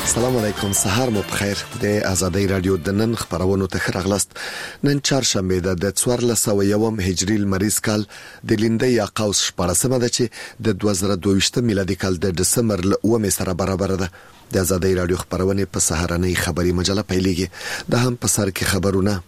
السلام علیکم، سهار مو بخیر. د آزادۍ رادیو د نن خبرونو ته ښه. نن چهارشنبه ده د 1401 هجری لمریز کال د لیندۍ یا قوس 14مه ده چې د 2022 میلادي کال د دسمبر ل 9 سره برابر ده. د آزادۍ رادیو خبرونه په سهارنۍ خبري مجله پیلېږي. د هم په سر کې خبرونه.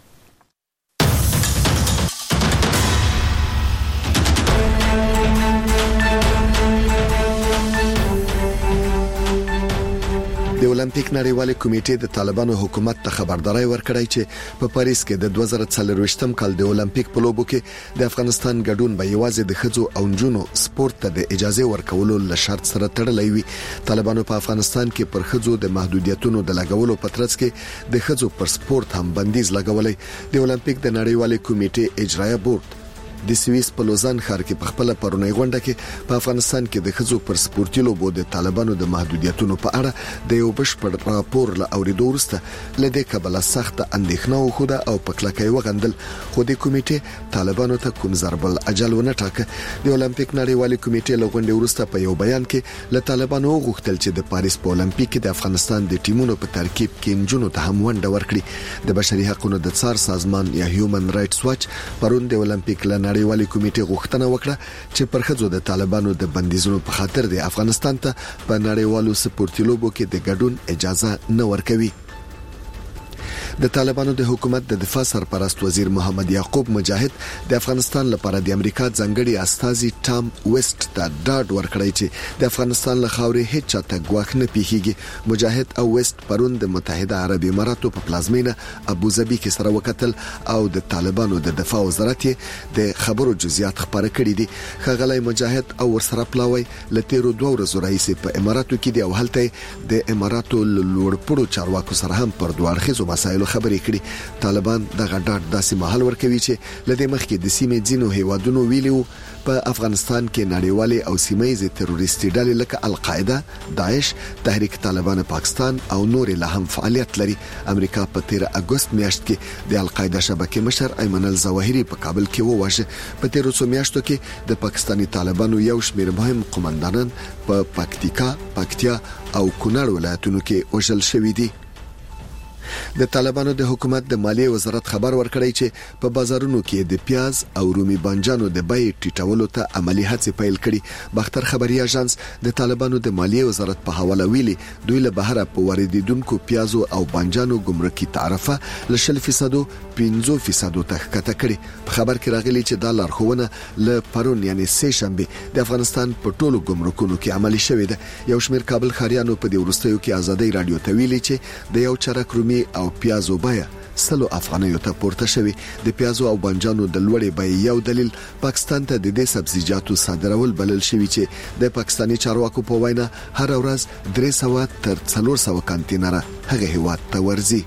د اولمپیک نړیوالې کمیټې د طالبانو حکومت ته خبرداري ورکړی چې په پاریس کې د 2024م کال د اولمپیک په لوبو کې د افغانستان ګډون به یوازې د ښځو او نجونو سپورت ته د اجازه ورکولو له شرط سره تړلی وي. طالبانو په افغانستان کې پر ښځو د محدودیتونو د لګولو په ترڅ کې د ښځو پر سپورت هم بندیز لګولای. د اولمپیک د نړیوالې کمیټې اجرایه بورډ د سویس په لوزان ښار کې په خپل پرونی غونډه کې په افغانستان کې د ښځو پر سپورتي لوبو د طالبانو د محدودیتونو په اړه د یو بشپړ راپور له اوریدو وروسته لدې کبله سخت اندېښنه وخوده او په کلکه وغندل. خو د کمیټې طالبانو ته کوم ضرب الاجل ونه ټاکه. د اولمپیک نړیوالې کمیټې له غونډې وروسته په یو بیان کې له طالبانو غوښتل چې د پاریس په اولمپیک کې د افغانستان د ټیمونو په ترکیب کې نجونو ته هم ونډه ورکړي. د بشري حقوقو د څار سازمان یا هیومن رائټس واچ پرون د اولمپیک نړیوالې کمیټې غوښتنه وکړه چې پر ښځو د طالبانو د بندیزونو په خاطر د افغانستان ته په نړیوالو سپورتي لوبو کې د ګډون اجازه نه ورکوي. د طالبانو د حکومت د دفاع سرپرست وزیر محمد یعقوب مجاهد د افغانستان لپاره د امریکا ځانګړي استازي ټام ویسټ ته ډاډ ورکړی چې د افغانستان له خاورې هیڅ چاته ګواښ نه پیښیږي. مجاهد او ویسټ پرون د متحده عرب اماراتو په پلازمینه ابو ظبي کې سره وکتل او د طالبانو د دفاع وزارت د خبرو جزئیات خبره کړي دي. ښاغلی مجاهد او ورسره پلاوی له تیرو 2 ورځو راهیسې په اماراتو کې دی او هلته د اماراتو لوړپوړو چارواکو سره هم پر دوه اړخیزو مسایلو خبرې کړي. طالبان دغه ډاډ داسې مهال ورکوي چې لدې مخکې د سیمې ځینو هیوادونو ویلو په افغانستان کې نړیوالې او سیمه‌یزې تروریستي ډلې لکه القاعده، داعش، تحریک طالبان پاکستان او نور له هم فعالیت لري. امریکا په 13 اگست میاشت کې د القاعده شبکې مشر ایمن الظواهری په کابل کې وواژه. په 13 میاشتو کې د پاکستاني طالبانو یو شمېر مهم قومندانان په پکتیا او کونړ ولایتونو کې وژل شوي دي. د طالبانو د حکومت د مالیې وزارت خبر ورکړی چې په بازارونو کې د پیاز او رومي بانجانو د بیې ټیټولو ته عملی هڅې پیل کړي. باختر خبري اژانس د طالبانو د مالیې وزارت په حواله ویلي دوی له بهره په واردیدونکو پیازو او بانجانو ګمرکي تعرفه له 0% 15% ته ښکته کړي. په خبر کې راغلي چې دا لارښوونه له پرون یعنی سه شنبه د افغانستان په ټولو ګمرکونو کې عملی شوې ده. یو شمېر کابل خاریانو په دې وروستیو کې آزادۍ رادیو ته ویلي چې د یو چرک رومي او پیازو بیه 100 افغانیو ته پورته شوی. د پیازو او بانجانو د لوړې بیې یو دلیل پاکستان ته د دې سبزیجاتو صادرول بلل شوی چې د پاکستاني چارواکو په وینا هر ورځ 300 تر 400 کانټینره هغه هیواد ته ورځي.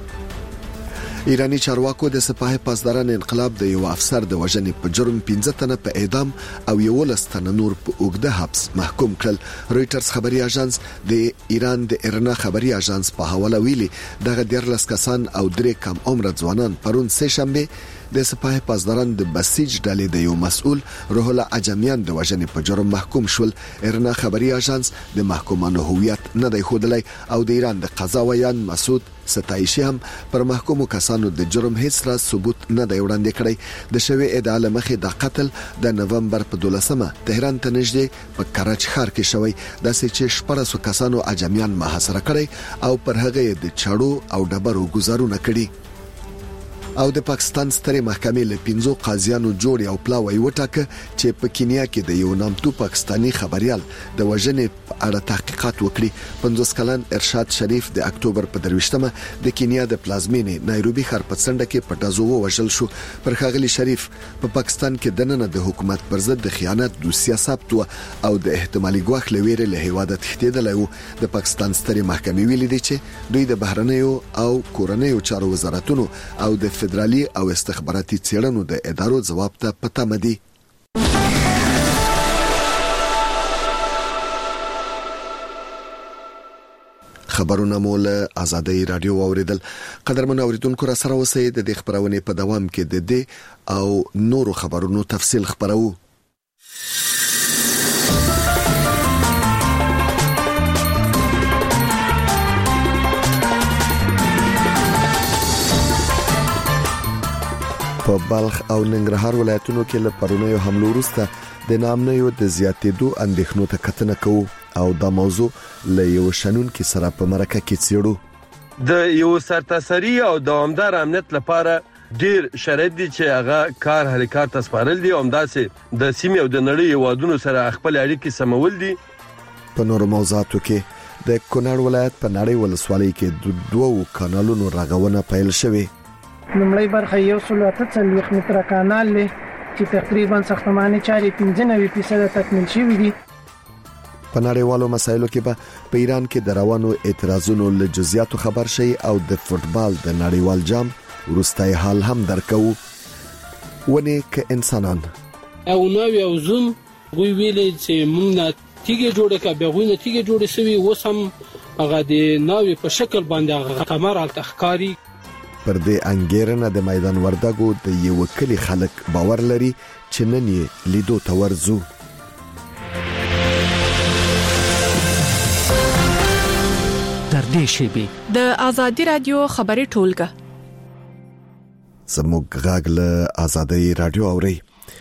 ایرانی چارواکو د سپاه پاسداران انقلاب د یو افسر د وژنې په جرم 15 تنه په اعدام او 11 تنه نور په اوږده حبس محکوم کړل. رويټرز خبري اژانس د ایران د ارنا خبري اژانس په حواله ویلي دغه 14 کسان او 3 کم عمر ځوانان پرون سه شنبه د سپاه پاسداران د بسیج ډلې د یو مسؤل روح الله عجمیان د وژنې په جرم محکوم شول. ارنا خبري اژانس د محکومانو هویت نه دی ښودلی او د ایران د قضا ویان مسعود ستایشي هم پر محکومو کسانو د جرم هیڅ راز ثبوت نه دی وړاندې کړی. د شوی ادعا لمخې د قتل د نومبر په 12مه تهران ته نږدې په کراچ ښار کې شوی. داسې چې 1400 کسانو عجمیان محاصره کړی او پر هغه د چړو او ډبرو گزارونه کړي. او د پاکستان سترې محکمې له 15 قاضیانو جوړ او پلاوی وټاکه چې په کینیا کې د یو نامتو پاکستانی خبريال د وژنې په اړه تحقیقات وکړي. 50 کلن ارشاد شریف د اکتوبر په 23مه د کینیا د پلازمینې نایروبي ښار په څنډه کې پټازو وژل شو. پر ښاغلي شریف په پاکستان کې دننه د حکومت پر ضد د خیانت دوسیه ثبت او د احتمالي ګواښ لویره له هیواده تښتیدلی و. د پاکستان سترې محکمې ویلي دي چې دوی د بهرنیو او کورنیو چارو وزارتونو او د فدرالي او استخباراتي څېړنو د ادارو ځواب ته پته مدي. خبرونه مول آزادۍ رادیو اوریدل. قدرمن اوریدونکو را سره اوسئ. د دې خبرونه په دوام کې د دې او نورو خبرونو تفصیل خبرو. په بلخ او ننګرهار ولایتونو کې له پرونیو حملو وروسته د نامنیو د زیاتېدو اندېښنو ته کتنه کوو او دا موضوع له یو شنونکي سره په مرکه کې څېړو. د یو سرتاسري او دوامدار امنیت لپاره ډیر شرایط دي چې هغه کار حرکت تسپارل دي او همداسې د سیمې او د نړۍ هیوادونو سره خپل اړیکې سمول دي. په نورو موضوعاتو کې د کونړ ولایت په نړۍ ولسوالۍ کې د 2 کانالونو رغونه پیل شوې. لومړی برخه 138 متره کانال لري چې تقریبا ساختماني چارې 95% تکمیل شوې دي. په نړیوالو مسایلو کې به په ایران کې د روانو اعتراضونو له جزئیاتو خبر شي او د فوتبال د نړیوال جام وروستي حال هم درکو. ونه ک انسانان او نو یو زوم غوي ویلې چې موږ نتیجه جوړه کا به غوي نتیجه جوړه سوي وسم هغه د ناوې په شکل باندې کمر ال تخکاری. پر دې انګیرنه د میدان وردګو د یو کلی خلک باور لري چې نن یې لیدو ته ورزو. تر دې شیبې د ازادي رادیو خبري ټولګه زموږ غږ له ازادي رادیو اوري.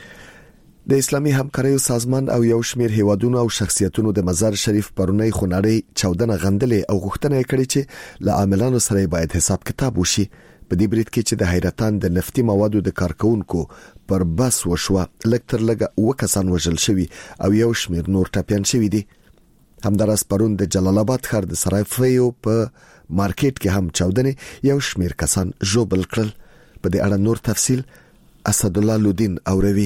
د اسلامي همکاریو سازمان او یو شمېر هیوادونو او شخصیتونو د مزار شریف پرونی خونړی چاودنه غندلې او غوښتنه کړې چې له عاملانو سره باید حساب کتاب وشي. په دې برید کې چې د حیرتان د نفتي موادو د کارکونکو پر بس وشوه لکتر لګه وکسان وژل شوی او یو شمېر نور ټاپیان شوی دي. همدارس پرون د جلال آباد ښار د سرایفیو په مارکیټ کې هم چاودنه یو شمېر کسان ژوبل کړل. په دې اړه نور تفصیل اسد الله لودین اوروي.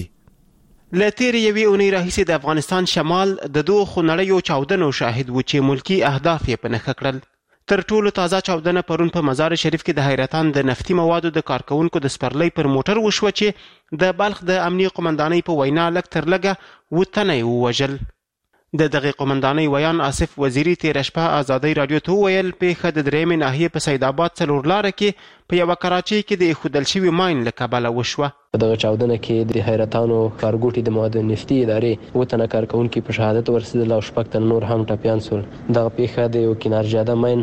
لتیر یوې اونۍ راهیسې د افغانستان شمال د 2 خونړیو چاودنو شاهد و چې ملکی اهداف یې په نښه کړل. تر ټولو تازه چاودنه پرون په مزار شریف کې د حیرتان د نفتي موادو د کارکونکو د سپرلۍ پر موټر وشو چې د بلخ د امنیه قومندانۍ په وینا لکتر لګه وتنې ووجل. د دغه قومندانۍ ویان آصف وزیری تیر شپه آزادۍ رادیو ته ویل په د درېمې ناحیه په سید آباد څلور لار کې په یو کراچۍ کې د خودل شوی ماین لکبله وشوه. دغه چاودنه کې د حیرتانو کارګوټي د مواد نفتي ادارې وتنه کارکونکو په شهادت ورسېدل او شپږ تن نور هم ټپیان شول. دغه پیښه د یو کینارجاده ماین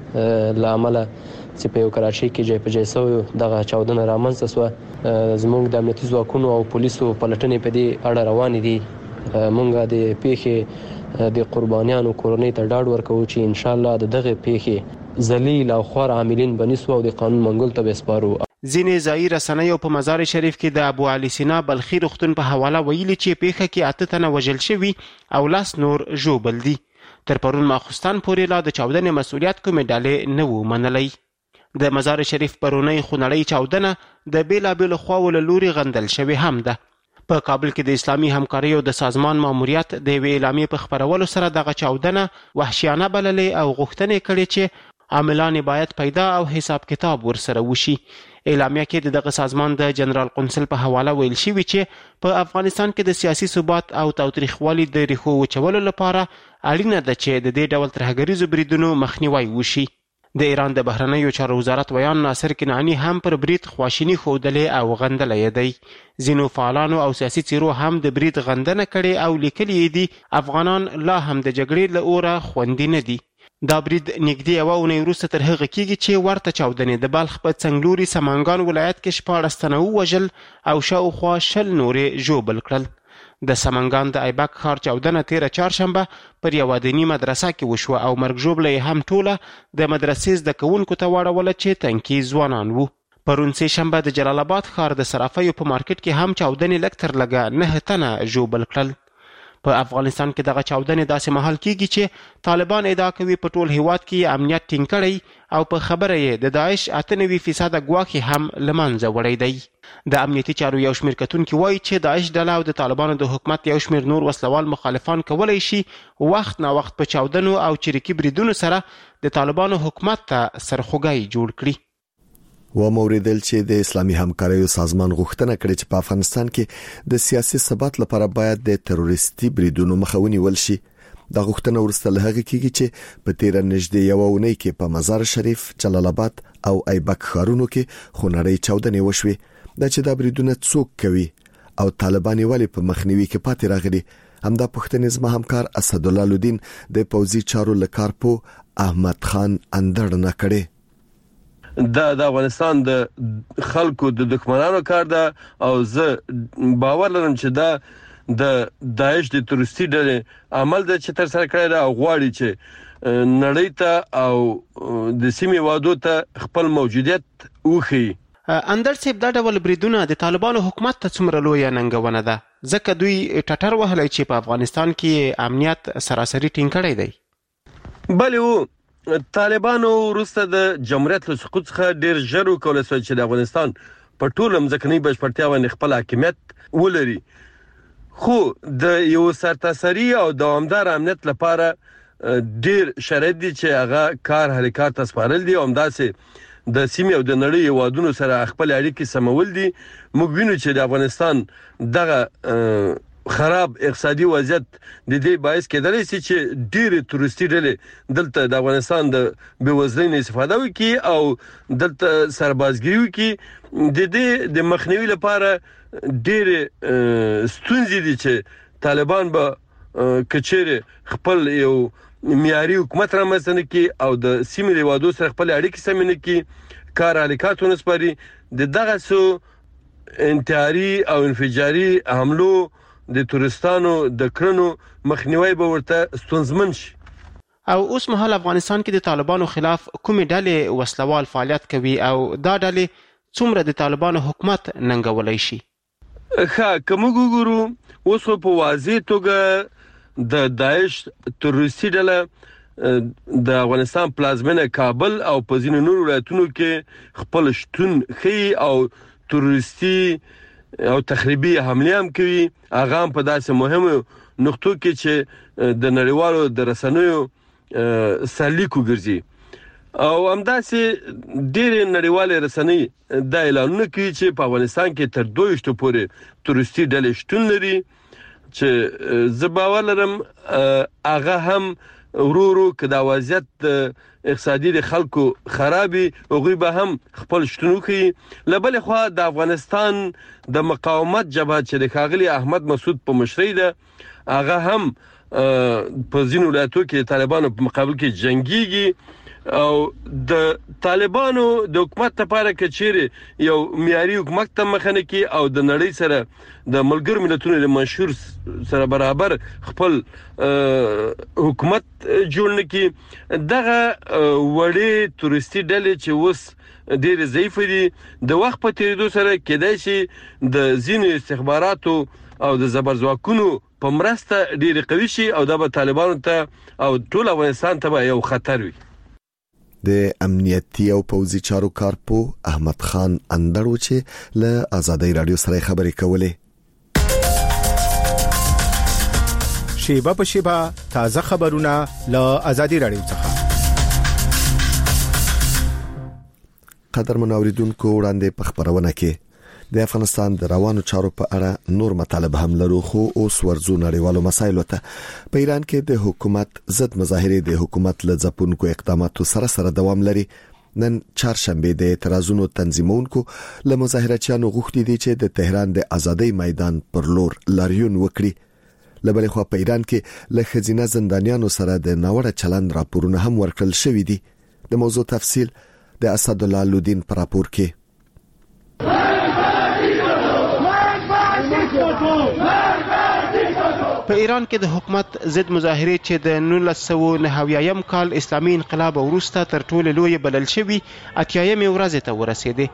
لامل چې په یو کراچۍ کې جای په جای سو دغه چاودنه رامنځته شوه. زموږ د امنیتي ځواکونو او پولیسو پلټنې په دې اړه روانې دي. مونږه د پیښې د قربانیانو کورنۍ ته ډاډ ورکوو چې ان شاء الله دغه پیښې ذلیل او خوار عاملین بنسو او د قانون منګول ته وسپارو. ځینې ځایي رسنیو په مزار شریف کې د ابو علي سینا بلخي روغتون په حواله ویلي چې پیښه کې 8 تنه وژل شوي او 10 نور ژوبل دي. تر پرون ماخوستان پورې لا د چاودنې مسؤلیت کومې ډلې نه و منلی. د مزار شریف پرونی خونړی چاودنه د بیلابېلو خواو له لوري غندل شوې هم ده. په کابل کې د اسلامي همکاریو د سازمان ماموریت د یوې اعلامیې په خپرولو سره دغه چاودنه وحشیانه بللې او غوښتنې کړې چې عاملان باید پیدا او حساب کتاب ورسره وشي. اعلامیه کې دغه سازمان د جنرال قونسل په حواله ویل شوی چې په افغانستان کې د سیاسي ثبات او تاوتریخوالي د ریښو وچولو لپاره اړینه ده چې د دې ډول ترهګریزو بریدونو مخنیوی وشي. د ایران د بهرنیو چارو وزارت ویان ناصر کنعانی هم پر برید خواشینی ښودلې او غندلې دی. ځینو فعالانو او سیاسي څیرو هم د برید غندنه کړې او لیکلي دي افغانان لا هم د جګړې له اوره خوندي نه دي. دا برید نږدې یوه اونۍ وروسته تر هغه کېږي چې ورته چاودنې د بلخ په څنګلوري سمنګان ولایت کې 14 تنه ووژل او شاوخوا 20 نورې ژوبل کړل. د سمنګان د ایبک ښار چاودنه تیره چهارشنبه پر یوه دیني مدرسه کې وشوه او مرګ ژوبله یې هم ټوله د مدرسې زده کوونکو ته واړوله چې تنکي ځوانان وو. پرون سه شنبه د جلال آباد ښار د صرافیو په مارکیټ کې هم چاودنې لږ تر لږه 9 تنه ژوبل کړل. په افغانستان کې دغه چاودنې داسې مهال کېږي چې طالبان ادعا کوي په ټول هیواد کې امنیت ټینګ کړی او په خبره یې د داعش 98% ګواښ هم له منځه وړی دی. د امنیتي چارو یو شمېر کتونکي وایي چې داعش ډله او د طالبانو د حکومت یو شمېر نور وسلوال مخالفان کولی شي وخت نا وخت په چاودنو او چریکي بریدونو سره د طالبانو حکومت ته سرخوږی جوړ کړي. و موریدل چې د اسلامي همکاریو سازمان غوښتنه کړې چې په افغانستان کې د سیاسي ثبات لپاره باید د تروریستي بریدونو مخه ونیول شي. دا غوښتنه ورسته له هغه کېږي چې په تیره نږدې یوه اونۍ کې په مزار شریف، جلال آباد او ایبک ښارونو کې خونړۍ چاودنې وشوې. دا چې دا بریدونه څوک کوي او طالبان ولې په مخنیوي کې پاتې راغلي، همدا پوښتنې زما همکار اسد الله لودین د پوځي چارو لکارپو احمد خان اندړ نه کړي. د افغانستان د خلکو د دښمنانو کار ده او زه باور لرم چې دا د داعش د تروریستي ډلې عمل د چې تر سره کړی دا غواړي چې نړۍ ته او د سیمې وادو ته خپل موجودیت وښيي. اندر صاحب دا ډول بریدونه د طالبانو حکومت ته څومره لویه ننګونه ده ځکه دوی ټټر وهلی چې په افغانستان کې امنیت سراسري ټینګ کړی دی؟ بله طالبانو وروسته د جمهوریت له سقوط څخه ډیر ژر وکولی شول چې د افغانستان په ټوله مځکنۍ بشپړتیا باندې خپل حاکمیت ولري، خو د یو سرتاسري او دوامدار امنیت لپاره ډیر شرایط دي چې هغه کار حرکات ته سپارل دي او همداسې د سیمې او د نړۍ هیوادونو سره خپل اړیکې سمول دي. موږ وینو چې د افغانستان دغه خراب اقتصادي وضعیت د دې باعث کېدلی شي چې ډېرې تروریستي ډلې دلته د افغانستان د بېوزلۍ نه استفاده وکړي او دلته سربازګري وکړي. د دې د مخنیوي لپاره ډېرې ستونزې دي چې طالبان به که چیرې خپل یو معیاري حکومت رامنځته نه کړي او د سیمې د هیوادو سره خپل اړیکې سمې نه کړي، کار حرکات ونه سپاري، د دغسو انتحاري او انفجاري حملو د تورستانو د کړنو مخنیوی به ورته ستونزمن شي. او اوس مهال افغانستان کې د طالبانو خلاف کومې ډلې وسلوال فعالیت کوي او دا ډلې څومره د طالبانو حکومت ننګولی شي؟ که موږ وګورو اوس په واضح توګه د داعش تروریستي ډله د افغانستان پلازمینه کابل او په ځینو نورو ولایتونو کې خپل شتون ښیي او تروریستي او تخریبي حملې هم کوي، هغه هم په داسې مهمو نقطو کې چې د نړیوالو د رسنیو سرلیک وګرځي. او همداسې ډېرې نړیوالې رسنۍ دا اعلانونه کوي چې په افغانستان کې تر 22 پورې تروریستي ډلې شتون لري چې زه باور لرم هغه هم ورو ورو که دا وضعیت اقتصادي د خلکو خرابي هغوی به هم خپل شتون وښیي. له بلې خوا د افغانستان د مقاومت جبهه چې د ښاغلي احمد مسعود په مشرۍ ده هغه هم په ځینو ولایتو کې د طالبانو په مقابل کې جنګیږي او د طالبانو د حکومت لپاره که چیرې یو معیاري حکومت ته مخه نه کړي او د نړۍ سره د ملګرو ملتونو د منشور سره برابر خپل حکومت جوړ نه کړي، دغه وړې تروریستي ډلې چې اوس ډېرې ضعیفه دي د وخت په تېرېدو سره کېدای شي د ځینو استخباراتو او د زبرځواکونو په مرسته ډېرې قوي شي او دا به طالبانو ته او ټول افغانستان ته به یو خطر وي. د امنیتي او پوځي چارو کارپو احمد خان اندړو چې له آزادۍ رادیو سره خبرې کولې. شیبه په شیبه تازه خبرونه له آزادۍ رادیو څخه. قدرمن اوریدونکو وړاندې په خبرونه کې د افغانستان د روانو چارو په اړه نور مطالب هم لرو، خو اوس ورزو نړیوالو مسایلو ته. په ایران کې د حکومت ضد مظاهرې د حکومت له ځپونکو اقداماتو سره دوام لري. نن چهارشنبه د اعتراضونو تنظیمونکو له مظاهرچیانو غوښتي دي چې د تهران د آزادۍ میدان پر لور لاریون وکړي. له بلې خوا په ایران کې له خزینه زندانیانو سره د ناوړه چلند راپورونه هم ورکړل شوي دي. د موضوع تفصیل د اسد الله لودین پر راپور کې. په ایران کې د حکومت ضد مظاهرې چې د 1990 کال اسلامي انقلاب وروسته تر ټولو لوی بلل شوی 80مې ورځ ته ورسېدې.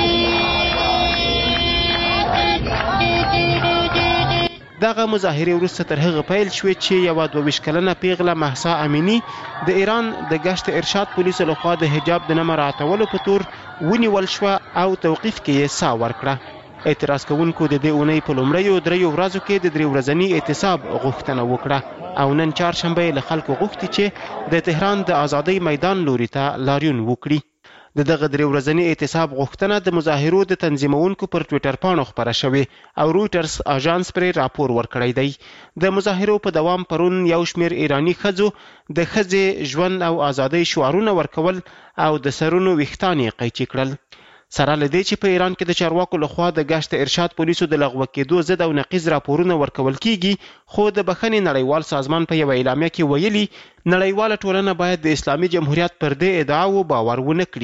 دغه مظاهرې وروسته تر هغه پیل شوې چې یو 22 کلنه پیغله مهسا امینی د ایران د گشت ارشاد پولیسو لخوا د حجاب د نه مراعاتولو په تور ونیول شو او توقیف کې یې ساه ورکړه. اعتراض کوونکو د دې اونۍ په لومړیو 3 ورځو کې د 3 ورځني اعتصاب غوښتنه وکړه او نن چهارشنبه له خلکو غوښتي چې د تهران د آزادۍ میدان لوري ته لاریون وکړي. د دغه 3 ورځني اعتصاب غوښتنه د مظاهرو د تنظیمونکو پر ټویټر پاڼو خبره شوې او رویټرز اژانس پرې راپور ورکړی دی. د مظاهرو په دوام پرون یو شمېر ایرانی ښځو د ښځې ژوند او آزادۍ شعارونه ورکول او د سرونو ویښتان یې قیچي کړل. سره له دې چې په ایران کې د چارواکو لخوا د گشت ارشاد پولیسو د لغوه کېدو ضد او نقیض راپورونه ورکول کیږي، خو د بخښنې نړیوال سازمان په یو اعلامیه کې ویلي نړیواله ټولنه باید د اسلامي جمهوریت پر دې ادعاو باور ونه کړي.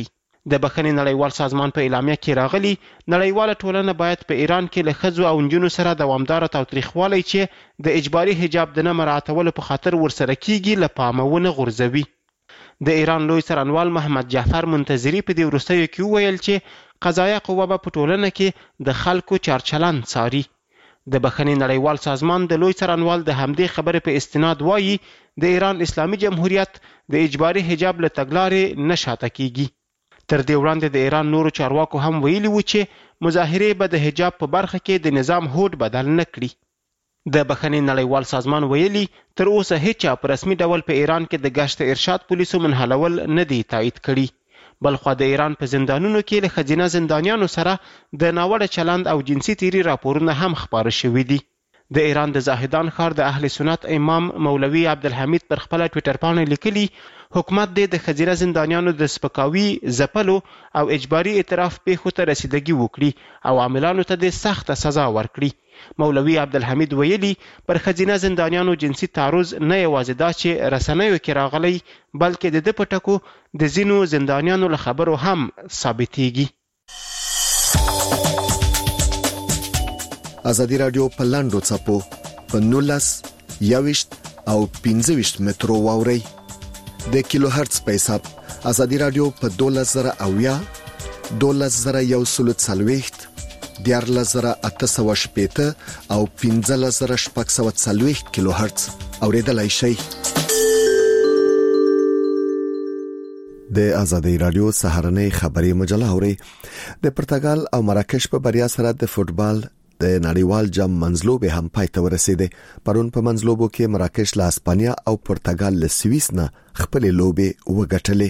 د بخښنې نړیوال سازمان په اعلامیه کې راغلي نړیواله ټولنه باید په ایران کې له ښځو او نجونو سره دوامداره تاوتریخوالی چې د اجباري حجاب د نه مراعاتولو په خاطر ورسره کیږي له پامه ونه غورځوي. د ایران لوی څارنوال محمد جعفر منتظري په دې وروستیو کې وویل چې قضایه قوه به په ټولنه کې د خلکو چارچلند څاري. د بخښنې نړیوال سازمان د لوی څارنوال د همدې خبرې په استناد وایي د ایران اسلامي جمهوریت د اجباري حجاب له تګلارې نه شاته کیږي. تر دې وړاندې د ایران نورو چارواکو هم ویلي وو چې مظاهرې به د حجاب په برخه کې د نظام هوډ بدل نه کړي. د بخښنې نړیوال سازمان ویلي تر اوسه هیڅ په رسمي ډول په ایران کې د گشت ارشاد پولیسو منحلول نه دی تایید کړي. بلخوا د ایران په زندانونو کې له ښځینه زندانیانو سره د ناوړه چلند او جنسي تیري راپورونه هم خپاره شوي دي. د ایران د زاهدان ښار د اهل سنت امام مولوي عبدالحمید پر خپله ټویټر پاڼه لیکلي حکومت دې د ښځینه زندانیانو د سپکاوي، ځپلو او اجباري اعتراف پیښو ته رسیدګي وکړي او عاملانو ته دې سخته سزا ورکړي. مولوي عبدالحمید ویلي پر ښځینه زندانیانو جنسي تعرض نه یوازې دا چې رسنیو کې راغلی بلکې د ده په ټکو د ځینو زندانیانو له خبرو هم ثابتېږي. ازادي راډیو په لاندو څپو په 19 21 او 25 مترو واوري د کیلو هرتز په حساب ازادي راډیو په 12000 12140 14880 او 15640 کیلو هرتز اوریدلای شئ. د ازادي راډیو سهارنۍ خبري مجله اوري. د پرتګال او مراکش په بریا سره د فوتبال د نړیوال جام منځلوبې هم پای ته ورسېده. پرون په منځلوبو کې مراکش له اسپانیا او پرتګال له سویس نه خپل لوبې وګټلې.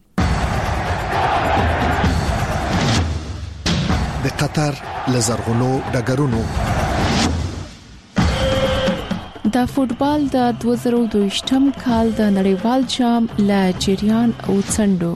د قطر لزرغونو ډګرونو د فوتبال د 2022م کال د نړیوال جام له جریان او څنډو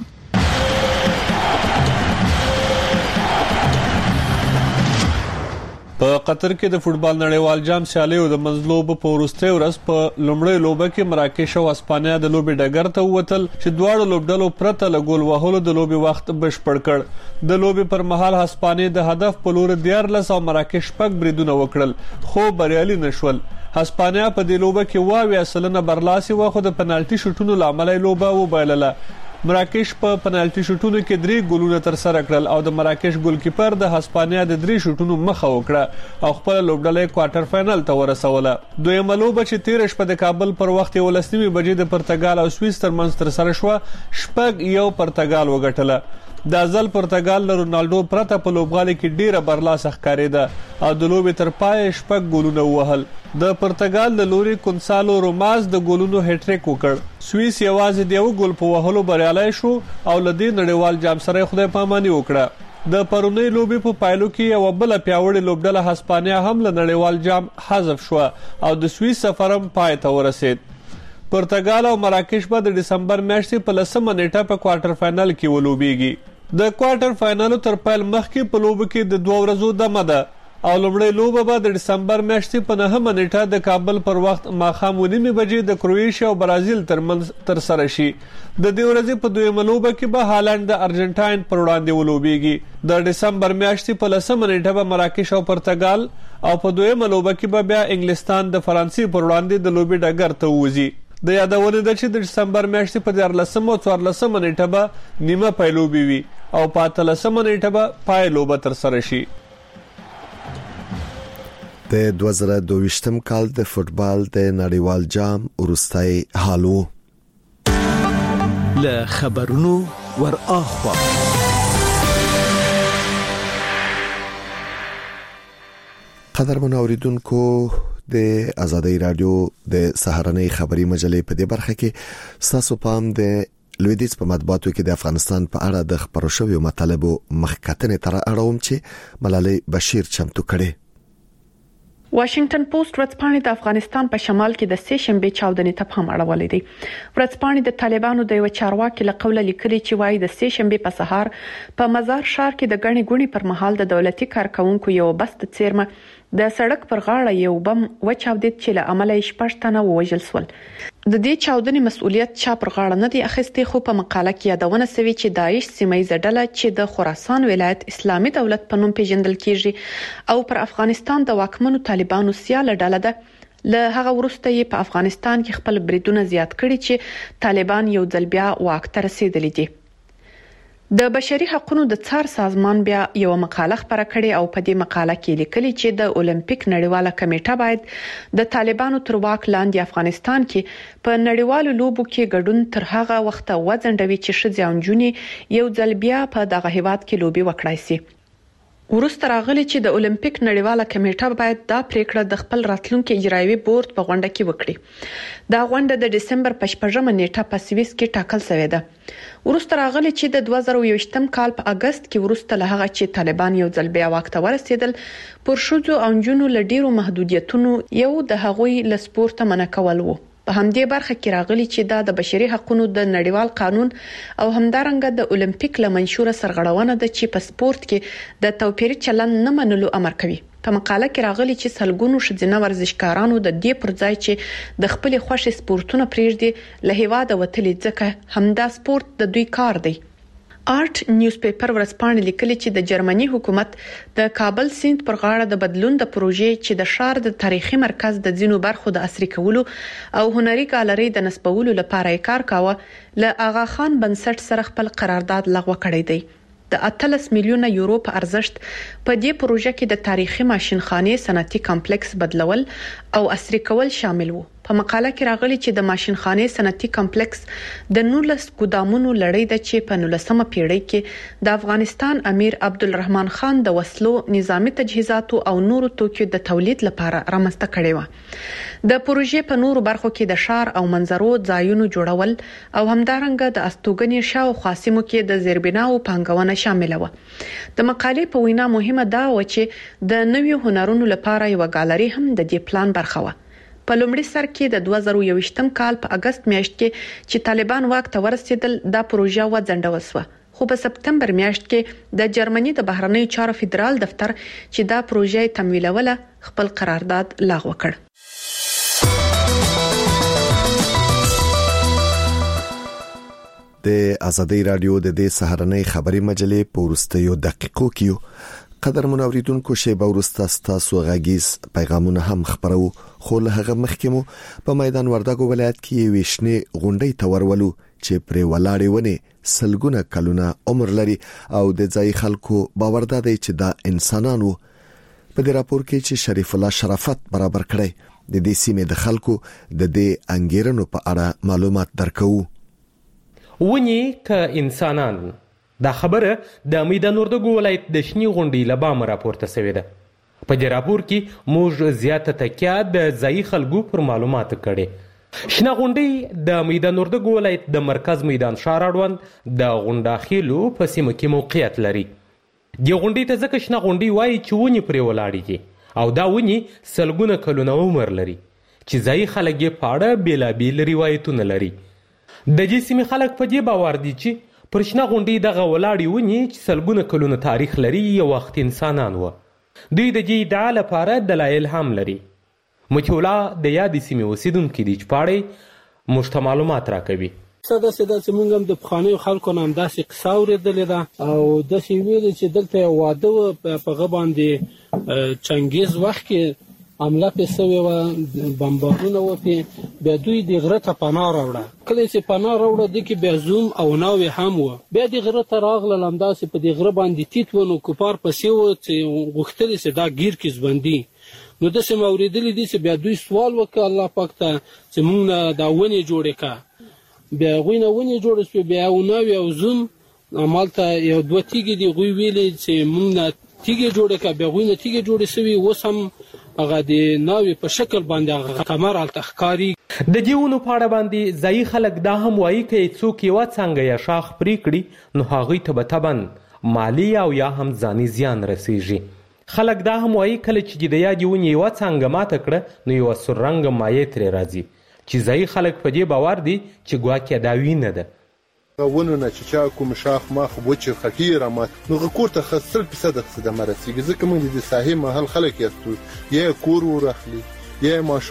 په قطر کې د فوتبال نړیوال جام سیالیو د منځلوب په وروستۍ ورځ په لومړۍ لوبه کې مراکش او اسپانیا د لوبې ډګر ته ووتل چې دواړو لوبډلو پرته له ګول وهلو د لوبې وخت بشپړ کړ. د لوبې پر مهال اسپانیا د هدف په لور 14 او مراکش شپږ بریدونه وکړل خو بریالي نشول. اسپانیا په دې لوبه کې 20% برلاسي و خو د پنالټي شوټونو لامل لوبه وبایلله. مراکش په پنالټي شوټونو کې 3 ګولونه تر سره کړل او د مراکش ګولکیپر د اسپانیا د 3 شوټونو مخه وکړه او خپل لوبډلې کوارټر فائنل ته ورسوله. دویمه لوبه چې 13 شپه د کابل پر وخت 11 بجې د پرتګال او سویس ترمنځ تر سره شو 6-1 پرتګال وګټله. د ازل پرتګال له رونالډو پرته په لوبغالي کې ډیره برلاسه ښکارېده او د لوبې تر پای 6 ګولونه وهل. د پرتګال د لوري کونسالو روماز د ګولونو هټریک وکړ. سویس یوازې د یو ګول په وهلو بریالي شو او لدی نړیوال جام سره خدای پاماني وکړه. د پرونی لوبې په پایلو کې یو بل پیاوړی لوبډله اسپانیا هم له نړیوال جام حذف شو او د سویس سفرم پای ته ورسید. پرتګال او مراکش به د دسمبر میاشتې په 10 نیټه په کوارټر فائنل کې ولوبېږي. د کوارټر فائنل تر پیل مخکې په لوب کې د 2 ورځو دمه ده او لومړی لوبه به د دسمبر میاشتې په 9 نیټه د کابل پر وخت ماښام 9 بجې د کروئیشیا او برازیل ترمنځ تر سره شي. د دې ورځې په دویمه لوبه کې به هالند د ارجنټاین پر وړاندې ولوبېږي. د دسمبر میاشتې په 10 نیټه به مراکش او پرتګال او په دویمه لوبه کې به بیا انګلستان د فرانسې پر وړاندې د لوبې ډګر ته وځي. د یادونه ده چې د دسمبر میاشتې په 14 او 14 نیټه به نیمه پایلوبې وي او په 13 نیټه به پای لوبه تر سره شي. د 2022م کال د فوتبال د نړیوال جام وروستۍ حالو له خبرونو ور اخوا قدرمن اوریدونکو د ازادي رادیو د سهارنۍ خبري مجلې په دې برخه کې تاسو پام د لویدیز په مطبوعاتو کې د افغانستان په اړه د خبرو شویو مطالبو مخکتنې تر اړوم چې ملالۍ بشیر چمتو کړي. واشنگټن پوسټ ورځپاڼې د افغانستان په شمال کې د سه شنبه چاودنې ته پام اړولې دي. ورځپاڼې د طالبانو د یو چارواکي له قوله لیکلي چې وايي د سه شنبه په سهار په مزار ښار کې د غني ګونی پر مهال د دولتي کارکونکو یو بس د څیرمه د سړک پر غاړه یو بم وچاودید چې له عمله 6 تنه ووژل شول. د دې چاودنې مسؤلیت چا پر غاړه نه دی اخیستی، خو په مقاله کې یادونه شوې چې داعش سیمه ډله چې د خراسان ولایت اسلامي دولت په نوم پیژندل کیږي او پر افغانستان د واکمنو طالبانو سیاله ډله ده، له هغه وروسته یې په افغانستان کې خپل بریدونه زیات کړي چې طالبان یو ځل بیا واک ته رسیدلي دي. د بشري حقوقو د څار سازمان بیا یو مقاله خبره کړې او په دې مقاله کې لیکلي چې د اولمپیک نړیواله کمیټه باید د طالبانو تر واک لاندې افغانستان کې په نړیوالو لوبو کې ګډون تر هغه وخت وځنډوي چې ښځې او نجونې یو ځل بیا په دغه هیواد کې لوبي وکړای شي. ورسته راغلي چې د اولمپیک نړیواله کمیټه باید دا پریکړه د خپل راتلونکي اجرایوي بورډ په غونډه کې وکړي. دا غونډه د دسمبر په 8 نیټه په سویس کې ټاکل شوې ده. ورسته راغلي چې د 2021م کال په اگست کې ورسته له هغه چې طالبان یو ځل بیا واک ته ورسېدل، پر ښځو او نجونو له ډیرو محدودیتونو یو د هغوی له سپورت منع کول وو. په همدې برخه کې راغلي چې دا د بشري حقوقو د نړیوال قانون او همدارنګه د اولمپیک له منشوره سرغړونه ده چې په سپورت کې د توپیري چلند نه منلو امر کوي. په مقاله کې راغلي چې سلګونو ښځینه ورزشکارانو د دې پر ځای چې د خپل خوښي سپورتونه پریږدي له هیواده وتلي، ځکه همدا سپورت د دوی کار دی. آرټ نیوز پیپر ورځپاڼې لیکلي چې د جرمني حکومت د کابل سیند پر غاړه د بدلون د پروژې چې د ښار د تاریخي مرکز د ځینو برخو د عصري کولو او هنري ګالري د نسبولو لپاره یې کار کاوه، له آغا خان بنسټ سره خپل قرارداد لغوه کړی دی. د 18 میلیونه یورو په ارزښت په دې پروژه کې د تاریخي ماشینخانې صنعتي کمپلیکس بدلول او عصري کول شامل وو. په مقاله کې راغلي چې د ماشینخانې صنعتي کمپلیکس د 19 ګودامونو لړۍ د چې په 19مه پیړۍ کې د افغانستان امیر عبدالرحمن خان د وسلو، نظامی تجهیزاتو او نورو توکیو د تولید لپاره رامنځته کړي و. د پروژې په نورو برخو کې د ښار او منظرو ځایونو جوړول او همدارنګه د استوګنې شاوخوا سیمو کې د زیربناو پانګونه شامل و. د مقالې په وینا مهمه دا و چې د نویو هنرونو لپاره یو ګالري هم د دې پلان برخه و. په لومړي سر کې د 2021م کال په اگست میاشت کې چې طالبان واک ته ورسېدل، دا پروژه وځنډول شوه، خو په سپتمبر میاشت کې د جرمني د بهرنیو چارو فدرال دفتر چې دا پروژه تمویلوله خپل قرارداد لغوه کړ. د ازادي رادیو د دې سهارنۍ خبري مجلې په وروستیو دقیقو کې قدر منوریدونکو شیبه ورسته ستاسو غږیز پیغامونه هم خبرو، خو له هغه مخکې مو په میدان وردګو ولایت کې وښنې غونډې تورولو چې پرې ولاړې ونې سلګونه کلونه عمر لري او د ځای خلکو باور دی چې دا انسانانو. په دې راپور کې چې شریف الله شرافت برابر کړی، د دې سیمې د خلکو د دې انګیرنو په اړه معلومات درکو. ونی که انسانان، دا خبره د میدان وردګو ولایت د شنی غونډې لبام راپورته شوې ده. په دې راپور کې موږ زیاته تکیه د ځای خلکو پر معلومات کړي. شنه غونډې د میدان وردګو ولایت د مرکز میدان شهر اړوند د غونډاخیلو په سیمه کې موقعیت لري. د غونډې ته ځکه شنه غونډې وایي چې ونی پرې ولاړې دي او دا ونی سلګونه کلونه عمر لري چې ځای خلک یې په اړه بیلابیل روایتونه لري. د دې سیمې خلک په دې باور دي چې پر شنه غونډې دغه ولاړې ونی چې سلګونه کلونه تاریخ لري یو وخت انسانان و. دوی د دې ادعا لپاره دلایل هم لري. متولا د یادې سیمې اوسیدونکي دي چې پاړې موږ ته معلومات راکوي. داسې موږ هم د پخوانیو خلکو نه همداسې قصه اورېدلې ده او داسې ویلي چې دلته یو واده و، په هغه باندې چنګیز وخت کې حمله پې سوې وه، بمبارونه وپې، بیا دوی د غره ته پناه راوړه. کله چې پناه راوړه دې کې بیا زوم او ناوې هم وه، بیا د غره ته راغلل، همداسې په دې غره باندې تیت و، نو کفار پسې وه چې غوښتل چې دا ګیر کې ځبندي. نو داسې مې اورېدلي دي چې بیا دوی سوال وکړه الله پاک ته چې موږ نه دا ونې جوړې کړه. بیا هغوی نه ونې جوړې شوې، بیا یو ناوې او زوم همالته یو دوه تیږې دي، هغوی ویلې چې موږ نه تیږې جوړې کړه، بیا هغوی نه تیږې جوړې شوي، اوس هم هغه د ناوې په شکل باندې هغه کمر هلته ښکاري. د دې ونو په اړه باندې ځایي خلک دا هم وایي که څوک یوه څانګه یا شاخ پرې کړي نو هغوی ته به طبعا مالی او یا هم ځاني زیان رسیږي. خلک دا هم وایي کله چې د یادې ونې یوه څانګه ماته کړه نو یوه سور رنګه مایع ترې راځي چې ځایي خلک په دې باور دي چې ګواکې دا وینه ده. ونو نه چې چا کوم شاخ ماخ وچې خټې رامات نو کور ته 100% خدمت رسیږي، ځکه موږ د ساحې محل خلک یاستو، یا کور ورخلي یا ماشوم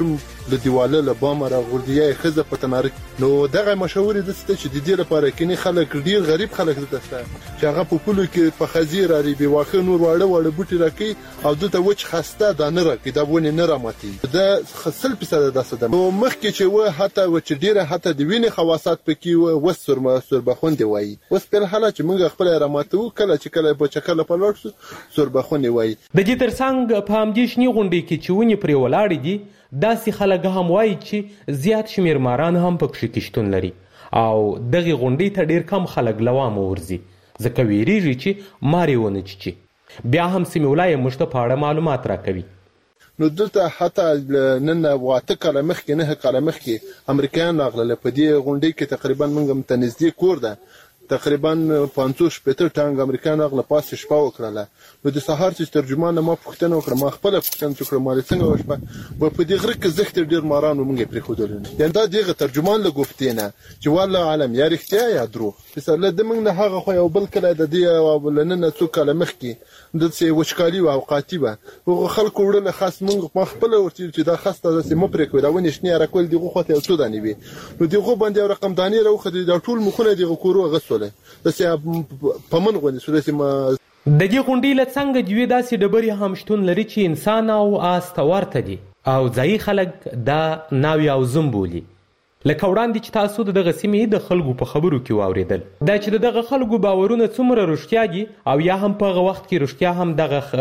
د دیواله له بامه راغورځي یا ښځه په تناره. نو دغه مشورې دسته چې د دې لپاره کینی خلک ډیر غریب خلک دسته چې هغه په پولو کې په خزیر لري به واخه نور واړه بوټي راکې او دته وچ خسته دانه راکې دا ونه نه راماتي دا 100% داسه ده. نو مخکې چې و حتی و چې ډیره حتی د وینې خواصات پکې و سوربخوندې وایي. اوس په حاله چې موږ خپل راماتو کله چې کله په چکر په لور سوربخوندې وایي. د دې ترڅنګ په همدې شنې غونډې کې چې ونې پرې ولاړې دي داسې خلک هم وایي چې زیات شمیر ماران هم پکې شتون لري او دغه غونډې ته ډیر کم خلک لوامه ورځي ځکه ویریږي چې ماري ونه چی. بیا هم سیمولای مشته په اړه معلومات راکوي. نو دلته حتی نن واته کاله مخکې نه کاله مخکې امریکایان راغله په دې غونډې کې تقریبا موږ ته نږدې کور ده تقریبا 500 ټانګ امریکایان راغله پاسه شپه وکړله. نو د سهار چې ترجمان ما پوښتنه وکړه ما خپل پوښتنه وکړه مال څنګه وشپه و په دې غره کې زخت ډیر مارانو موږ پرې خودل. یعنی دا دغه ترجمان له گفتینه چې والله عالم یا رښتیا یا دروغ مثلا د موږ نه هغه خو یو بل کله د دې ولنه څو کاله مخکې د څه وچکالي او اوقاتي و او خلکو وړل خاص موږ خپل ورته چې دا خاصه د سیمه پرې کوي دا ونی شنی راکول دغه خو ته څو دانی وي. نو دغه باندې رقم دانی راوخه د ټول مخونه دغه کورو غسوله د سیمه په من غونې سره سیمه د دې غونډې له څنګه دوی داسې ډبرې هم شتون لري چې انسان او آس ته ورته دي او ځایي خلک دا ناوی او زوم بولي. لکه وړاندې چې تاسو دغه سیمې د خلکو په خبرو کې واوریدل دا چې دغه خلکو باورونه څومره رښتیا دي او یا هم په هغه وخت کې رښتیا هم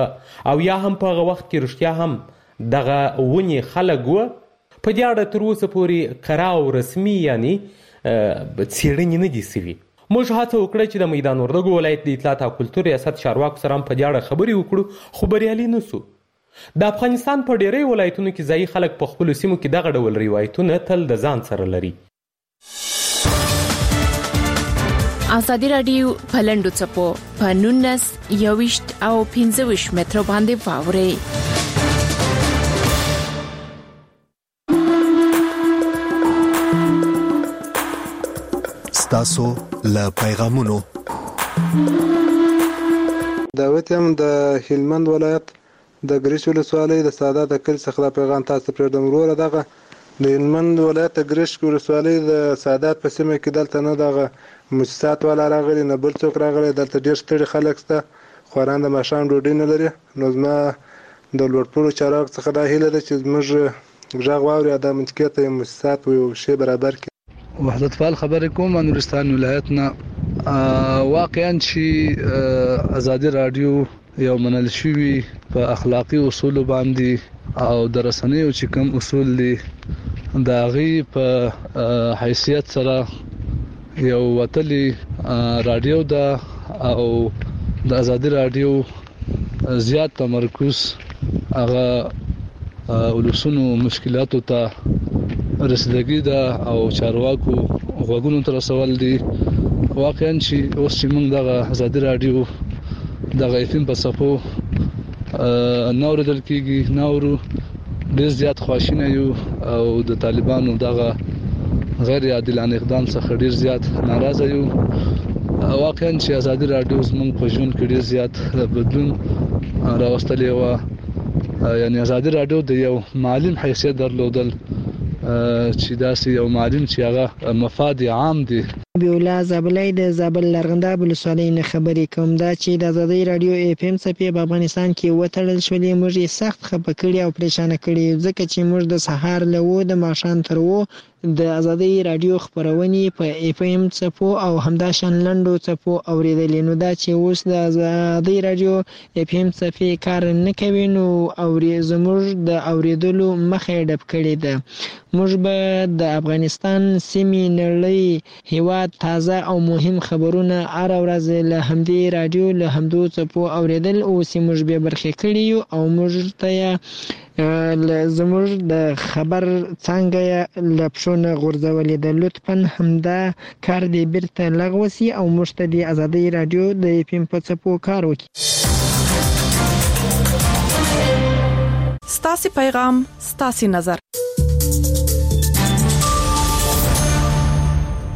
دغه ونی خلک و په دې اړه تر اوسه پورې کراو رسمي یعنی څېړنې نه دي سوي. موږ هڅه وکړه چې د میدان وردګو ولایت د اطلاعات او کلتور ریاست چارواکو سره هم په دې اړه خبرې وکړو خو بریالي نه سو. د افغانستان په ډیری ولایتونو کې ځایي خلک په خپلو سیمو کې دغه ډول روایتونه تل د ځان سره لري. ازادي راډیو په لنډو څپو په 19 21 او 25 مترو باندې واوري. ستاسو له پیغامونو دعوت هم د هلمند ولایت د ګریش ولسوالۍ د سادات کلي څخه پیغام تاسو پرېږدم. وروره دغه د هلمند ولایت د ګریش ولسوالۍ د سادات په سیمه کې دلته نه دغه مؤسسات والا راغلي نه بل څوک راغلی دلته ډېر ستړي خلک شته خواران د ماښام ډوډۍ نه لري. نو زما د لوړپوړو چارواکو څخه دا هیله ده چې زموږ غږ واوري او دا منطقې ته مؤسسات یو شی برابر کړي. وحدت فعال خبرې کوم نورستان ولایت نه. واقعا چې ازادي رادیو یو منل شوی په اخلاقی اصول باندې او د رسنیو چې کوم اصول دي د هغې په حیثیت سره یو وتلی رادیو ده او د ازادي رادیو زیات تمرکز هغه ولسونو مشکلاتو ته رسیدګي ده او چارواکو غوږونو ته رسول دي. واقعا چې اوس چې موږ دغه ازادي رادیو دغه FM په صفو ناوریدل کېږي ناورو ډېر زیات خواشینه یو او د طالبانو دغه غیر عادلانه اقدام څخه ډېر زیات ناراضه یو. واقعا چې ازادي رادیو زموږ په ژوند کې ډېر زیات بدلون راوستلی و. یعنی ازادي رادیو د یو معلم حیثیت درلودل چې داسې یو معلم چې هغه مفاد عام دي. بیولا زابلای د زابل لرغنداب ولسوالۍ نه خبرې کوم دا چې د ازادي رادیو FM صفحې په افغانستان کې وتړل شولې موږ یې سخت خفه کړي او پریشانه کړي ځکه چې موږ د سهار له و د ماښام تر و د ازادي رادیو خبرونې په FM صفو او همداشان لنډو صفو اوریدلې. نو دا چې اوس د ازادي رادیو FM صفحې کار نه کوي نو زموږ د اوریدلو مخه ډب کړي ده. موږ به د افغانستان سیمې نړۍ هیواد تازه او مهم خبرونه هر ورځ له همدې رادیو له همدو څپو اوریدل او موږ به برخه کړي او موږ ته زموږ د خبر څنګه لپښونه غورځولې ده. لطفا همدا کار دې بیرته لغوه سي او موږ ته د ازادي رادیو د FM په څپو کار وکړي. ستاسو پیغام ستاسو نظر